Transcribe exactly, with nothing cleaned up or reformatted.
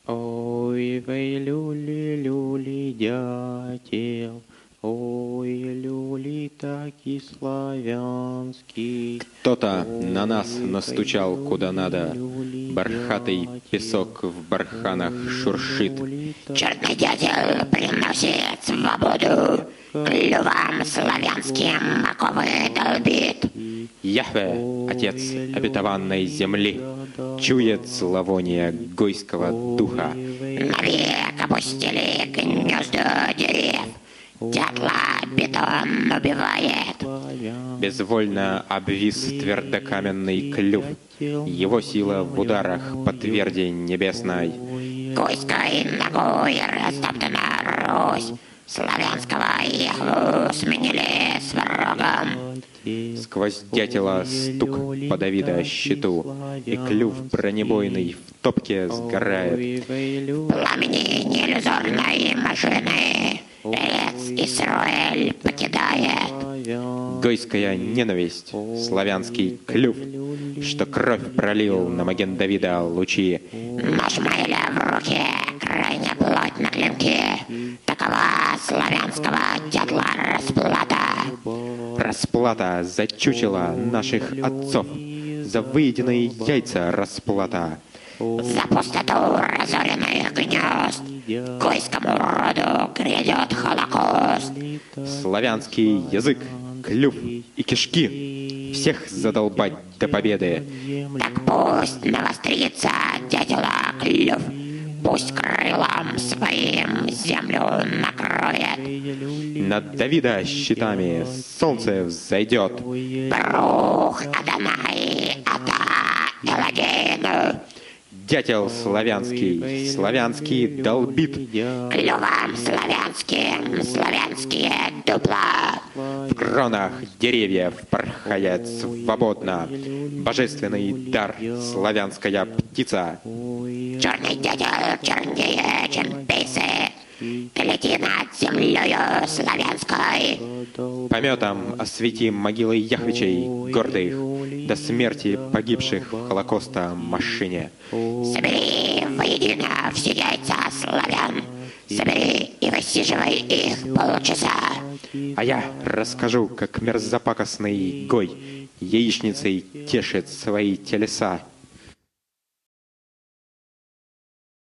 Ой, вей, люли, люли, дятел, ой, люли, таки славянский. Кто-то на нас настучал куда надо, бархатый песок в барханах шуршит. Черный дятел приносит свободу, клювом славянским оковы долбит. Яхве, Отец обетованной земли, чует зловоние гойского духа. Навек опустили гнезда дерев, дятла бетон убивает. Безвольно обвис твердокаменный клюв, его сила в ударах по тверди небесной. Гойской ногой растоптана Русь, славянского Яхву сменили с врагом. Сквозь дятела стук по Давида щиту, и клюв бронебойный в топке сгорает. Пламени неиллюзорной машины Эрец Исруэль покидает. Гойская ненависть, славянский клюв, что кровь пролил на маген Давида лучи. Нажмайля в руке, крайне плоть на клинке. Такова славянского дятла расплата. Расплата за чучела наших отцов, за выеденные яйца расплата. За пустоту разоренных гнезд гойскому роду грядет холокост. Славянский язык, клюв и кишки всех задолбать до победы. Так пусть навострится дятела клюв, пусть крылом своим землю накроет. Над Давида щитами солнце взойдет. Брух Адонай Ата Элагейну. Дятел славянский, славянский долбит. Клювом славянским, славянские дупла. В кронах деревьев порхает свободно божественный дар, славянская птица. Черный дятел чернее, чем пейсы, лети над землею славянской. Пометом осветим могилы яхвичей гордых, до смерти погибших в Холокоста машине. Собери воедино все яйца славян, собери и высиживай их полчаса. А я расскажу, как мерзопакостный гой яичницей тешит свои телеса.